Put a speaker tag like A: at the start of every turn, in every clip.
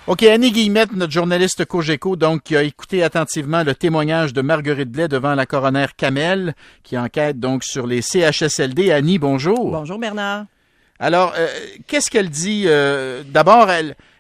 A: OK, Annie Guillemette, notre journaliste Cogeco, donc, qui a écouté attentivement le témoignage de Marguerite Blais devant la coroner Kamel, qui enquête donc sur les CHSLD. Annie, bonjour.
B: Bonjour Bernard.
A: Alors, qu'est-ce qu'elle dit? D'abord,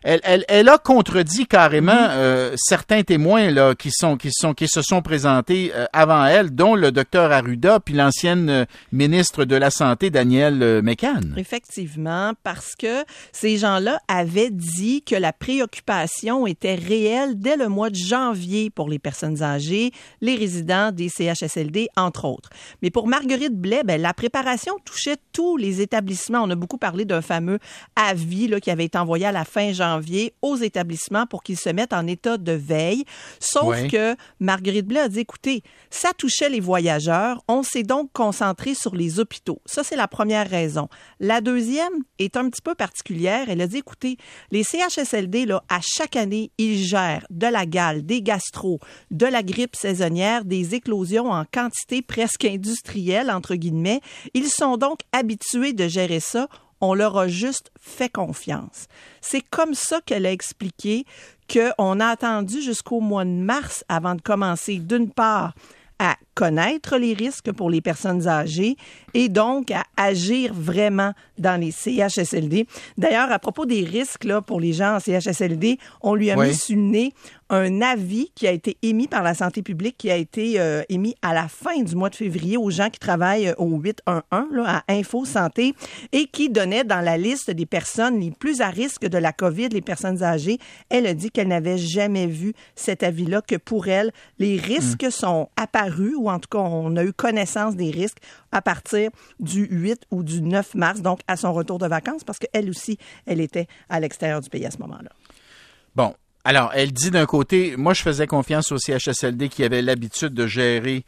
A: elle a contredit carrément certains témoins là qui se sont présentés avant elle, dont le docteur Arruda puis l'ancienne ministre de la Santé Danielle McCann.
B: Effectivement, parce que ces gens-là avaient dit que la préoccupation était réelle dès le mois de janvier pour les personnes âgées, les résidents des CHSLD, entre autres. Mais pour Marguerite Blais, la préparation touchait tous les établissements. On a beaucoup parlé d'un fameux avis là, qui avait été envoyé à la fin janvier aux établissements pour qu'ils se mettent en état de veille. Sauf que Marguerite Blais a dit, écoutez, ça touchait les voyageurs. On s'est donc concentré sur les hôpitaux. Ça, c'est la première raison. La deuxième est un petit peu particulière. Elle a dit, écoutez, les CHSLD, là, à chaque année, ils gèrent de la gale, des gastros, de la grippe saisonnière, des éclosions en quantité presque industrielle, entre guillemets. Ils sont donc habitués de gérer ça. On leur a juste fait confiance. C'est comme ça qu'elle a expliqué qu'on a attendu jusqu'au mois de mars avant de commencer, d'une part, à connaître les risques pour les personnes âgées et donc à agir vraiment dans les CHSLD. D'ailleurs, à propos des risques là, pour les gens en CHSLD, on lui a mis sur le nez un avis qui a été émis par la santé publique, qui a été émis à la fin du mois de février aux gens qui travaillent au 811 là, à Info Santé et qui donnait dans la liste des personnes les plus à risque de la COVID, les personnes âgées. Elle a dit qu'elle n'avait jamais vu cet avis-là, que pour elle, les risques sont apparus, ou en tout cas, on a eu connaissance des risques à partir du 8 ou du 9 mars, donc à son retour de vacances, parce qu'elle aussi, elle était à l'extérieur du pays à ce moment-là.
A: Bon. Alors, elle dit d'un côté, moi je faisais confiance aux CHSLD qui avaient l'habitude de gérer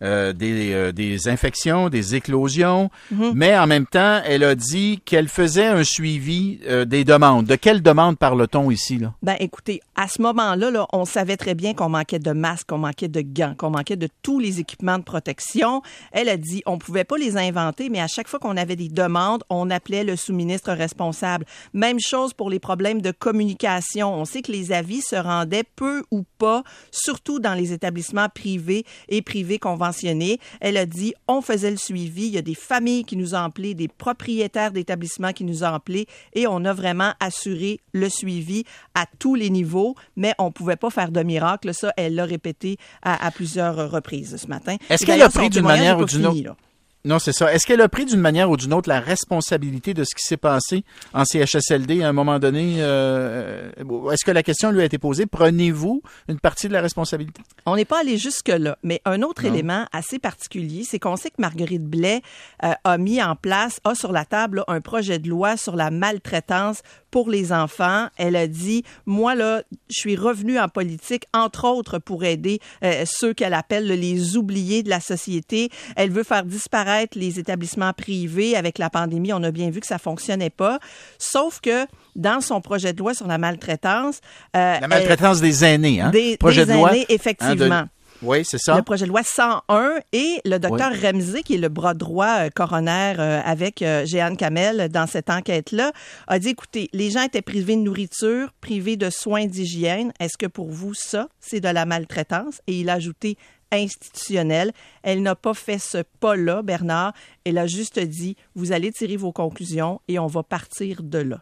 A: des infections, des éclosions, mais en même temps, elle a dit qu'elle faisait un suivi des demandes. De quelles demandes parle-t-on ici, là?
B: Écoutez, à ce moment-là, là, on savait très bien qu'on manquait de masques, qu'on manquait de gants, qu'on manquait de tous les équipements de protection. Elle a dit, on pouvait pas les inventer, mais à chaque fois qu'on avait des demandes, on appelait le sous-ministre responsable. Même chose pour les problèmes de communication. On sait que les avis se rendaient peu ou pas, surtout dans les établissements privés et privés conventionnés. Elle a dit, on faisait le suivi. Il y a des familles qui nous ont appelés, des propriétaires d'établissements qui nous ont appelés et on a vraiment assuré le suivi à tous les niveaux, mais on ne pouvait pas faire de miracle. Ça, elle l'a répété à plusieurs reprises ce matin.
A: Est-ce qu'elle a pris d'une manière ou d'une autre? Non, c'est ça. Est-ce qu'elle a pris d'une manière ou d'une autre la responsabilité de ce qui s'est passé en CHSLD à un moment donné? Est-ce que la question lui a été posée? Prenez-vous une partie de la responsabilité?
B: On n'est pas allé jusque-là, mais un autre élément assez particulier, c'est qu'on sait que Marguerite Blais a mis en place, a sur la table là, un projet de loi sur la maltraitance pour les enfants. Elle a dit, moi, là, je suis revenue en politique, entre autres, pour aider ceux qu'elle appelle les oubliés de la société. Elle veut faire disparaître les établissements privés. Avec la pandémie, on a bien vu que ça fonctionnait pas. Sauf que dans son projet de loi sur la maltraitance...
A: la maltraitance des aînés, hein?
B: Des
A: de loi,
B: aînés, effectivement.
A: Oui, c'est ça.
B: Le projet de loi 101 et le docteur Ramsey, qui est le bras droit coroner avec Jehan Kamel dans cette enquête-là, a dit, écoutez, les gens étaient privés de nourriture, privés de soins d'hygiène. Est-ce que pour vous, ça, c'est de la maltraitance? Et il a ajouté institutionnelle. Elle n'a pas fait ce pas-là, Bernard. Elle a juste dit, vous allez tirer vos conclusions et on va partir de là.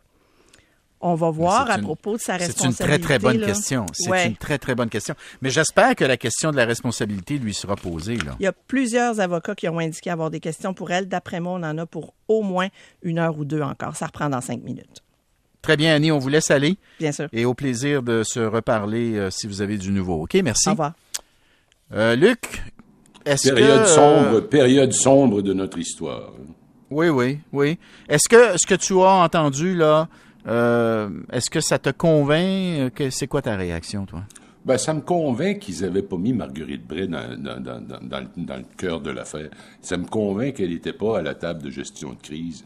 B: On va voir à propos de sa responsabilité.
A: C'est une très, très bonne question. C'est une très, très bonne question. Mais j'espère que la question de la responsabilité lui sera posée, là.
B: Il y a plusieurs avocats qui ont indiqué avoir des questions pour elle. D'après moi, on en a pour au moins 1 heure ou 2 encore. Ça reprend dans 5 minutes.
A: Très bien, Annie. On vous laisse aller.
B: Bien sûr.
A: Et au plaisir de se reparler si vous avez du nouveau. OK, merci.
B: Au revoir.
A: Luc, est-ce
C: Période sombre de notre histoire.
A: Oui. Est-ce que ce que tu as entendu, là, est-ce que ça te convainc? C'est quoi ta réaction, toi?
C: Ça me convainc qu'ils n'avaient pas mis Marguerite Blais dans le cœur de l'affaire. Ça me convainc qu'elle n'était pas à la table de gestion de crise.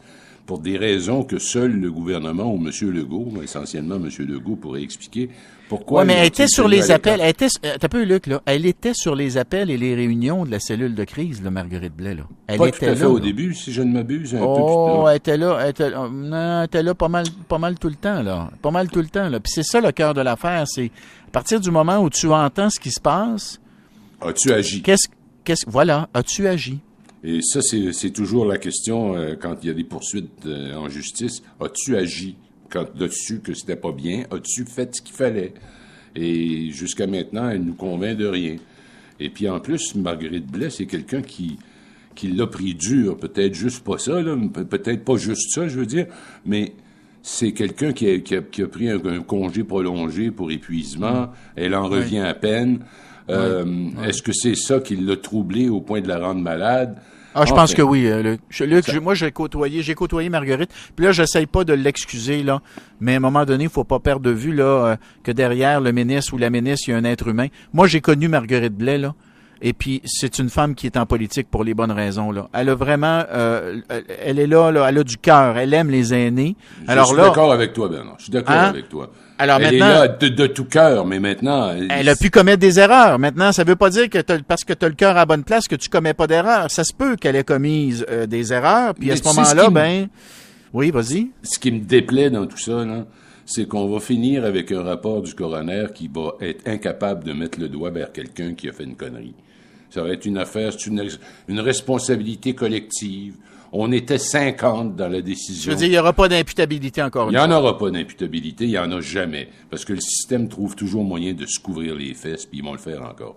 C: pour des raisons que seul le gouvernement ou M. Legault, essentiellement M. Legault, pourrait expliquer. Pourquoi?
A: Oui, mais elle était sur les appels. T'as peu, Luc, là. Elle était sur les appels et les réunions de la cellule de crise, là, Marguerite Blais, là. Elle
C: pas
A: était
C: tout à fait
A: là,
C: au
A: là.
C: début, si je ne m'abuse. Un peu
A: Elle était là. Elle était là pas mal tout le temps, là. Pas mal tout le temps, là. Puis c'est ça le cœur de l'affaire, c'est à partir du moment où tu entends ce qui se passe.
C: As-tu agi?
A: Voilà, as-tu agi?
C: Et ça, c'est toujours la question quand il y a des poursuites en justice. As-tu agi? Quand as-tu su que c'était pas bien? As-tu fait ce qu'il fallait? Et jusqu'à maintenant, elle nous convainc de rien. Et puis en plus, Marguerite Blais, c'est quelqu'un qui l'a pris dur. Peut-être juste pas ça, là. Peut-être pas juste ça, je veux dire. Mais c'est quelqu'un qui a pris un congé prolongé pour épuisement. Elle en revient à peine. Est-ce que c'est ça qui l'a troublé au point de la rendre malade?
A: Je pense que oui, Luc. Moi, j'ai côtoyé Marguerite. Puis là, j'essaye pas de l'excuser, là. Mais à un moment donné, il faut pas perdre de vue, là, que derrière le ministre ou la ministre, il y a un être humain. Moi, j'ai connu Marguerite Blais, là. Et puis, c'est une femme qui est en politique pour les bonnes raisons, là. Elle a vraiment, elle est là, elle a du cœur. Elle aime les aînés.
C: Je suis d'accord avec toi, Bernard. Je suis d'accord avec toi.
A: Alors
C: elle
A: maintenant,
C: est là de tout cœur, mais maintenant...
A: Elle a pu commettre des erreurs. Maintenant, ça veut pas dire que parce que tu as le cœur à la bonne place que tu commets pas d'erreurs. Ça se peut qu'elle ait commis des erreurs, puis à ce moment-là, oui, vas-y.
C: Ce qui me déplaît dans tout ça, là, c'est qu'on va finir avec un rapport du coroner qui va être incapable de mettre le doigt vers quelqu'un qui a fait une connerie. Ça va être une affaire, c'est une responsabilité collective. On était 50 dans la décision.
A: Je veux dire, il n'y aura pas d'imputabilité encore une fois.
C: Il n'y en aura pas d'imputabilité, il n'y en a jamais. Parce que le système trouve toujours moyen de se couvrir les fesses, puis ils vont le faire encore.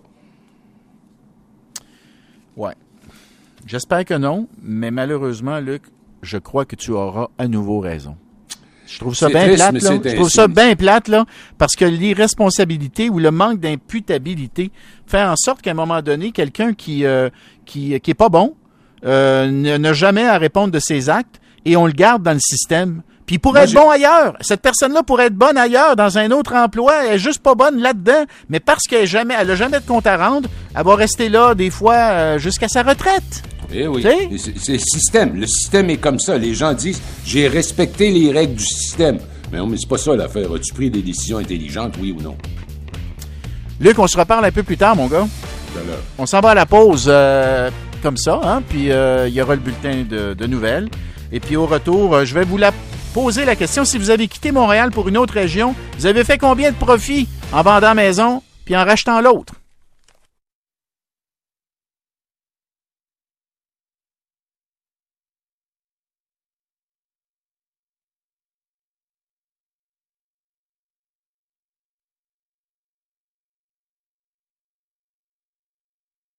A: Ouais. J'espère que non, mais malheureusement, Luc, je crois que tu auras à nouveau raison. Je trouve ça bien plate, là. Je trouve ça bien plate, là, parce que l'irresponsabilité ou le manque d'imputabilité fait en sorte qu'à un moment donné, quelqu'un qui est pas bon, n'a jamais à répondre de ses actes et on le garde dans le système. Puis il pourrait être bon ailleurs. Cette personne-là pourrait être bonne ailleurs, dans un autre emploi. Elle est juste pas bonne là-dedans. Mais parce qu'elle a jamais de compte à rendre, elle va rester là, des fois, jusqu'à sa retraite.
C: Eh oui. C'est le système. Le système est comme ça. Les gens disent, j'ai respecté les règles du système. Mais non, mais c'est pas ça l'affaire. As-tu pris des décisions intelligentes, oui ou non?
A: Luc, on se reparle un peu plus tard, mon gars. On s'en va à la pause comme ça, hein? Puis il y aura le bulletin de nouvelles. Et puis au retour, je vais vous poser la question. Si vous avez quitté Montréal pour une autre région, vous avez fait combien de profit en vendant maison puis en rachetant l'autre?